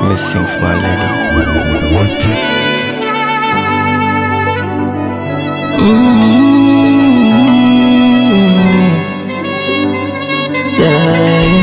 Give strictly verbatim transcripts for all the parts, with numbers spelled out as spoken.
me sing for my lady. Mm-hmm. Yeah.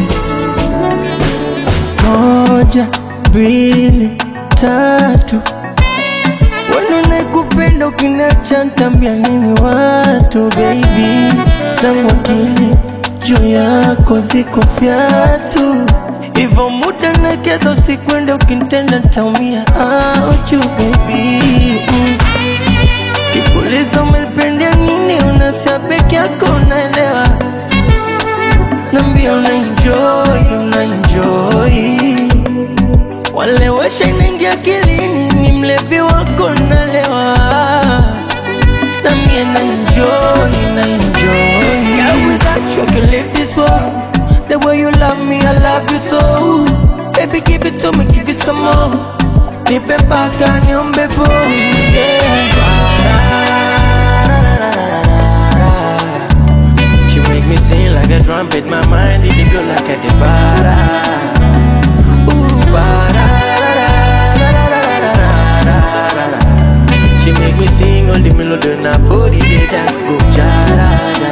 Moja, mbili, tatu. Wenu nakupenda ukiniacha nitambia nini watu baby. Zangu akili juu yako ziko fyatu. Ivo muda nakeza usikwende ukinitenda nitaumia out you baby. mm. Kikuliza umenipendea nini unasia peke yako unaelewa. Nambia una enjoy, una enjoy. Wale washa inaingia akilini ni mlevi wako nalewa. Na mie na enjoy, na enjoy. Yeah, without you I can live this world. The way you love me, I love you so. Baby, give it to me, give it some more. Nipe mpaka niombe po. Yeah. She make me sing like a trumpet. My mind it blow like a debara. Ooh, bara. She make me sing all the melody. Na body they dance go jara.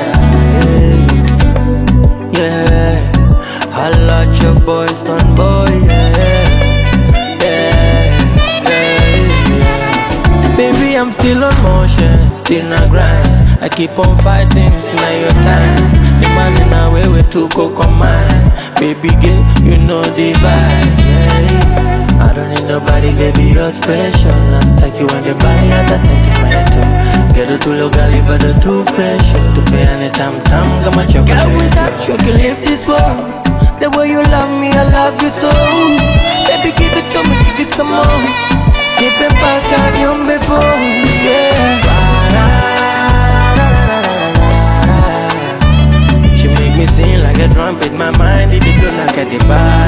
Yeah, yeah. I like your boy, stun boy, yeah, yeah, yeah, yeah. Baby, I'm still on motion, still not grind. I keep on fighting, it's not your time. The man in a way we to go command. Baby girl, you know the vibe, yeah. I don't need nobody, baby, you're special. I stack you on the body, I just think you might too. Get it to logali, but the too fresh. To pay any time, time, come on, chocolate. Girl, without you, can live this world. The way you love me, I love you so. Baby, give it to me, give it some more. Keep it back on your bebo, yeah. She make me sing like a trumpet. My mind, it blow like a debara.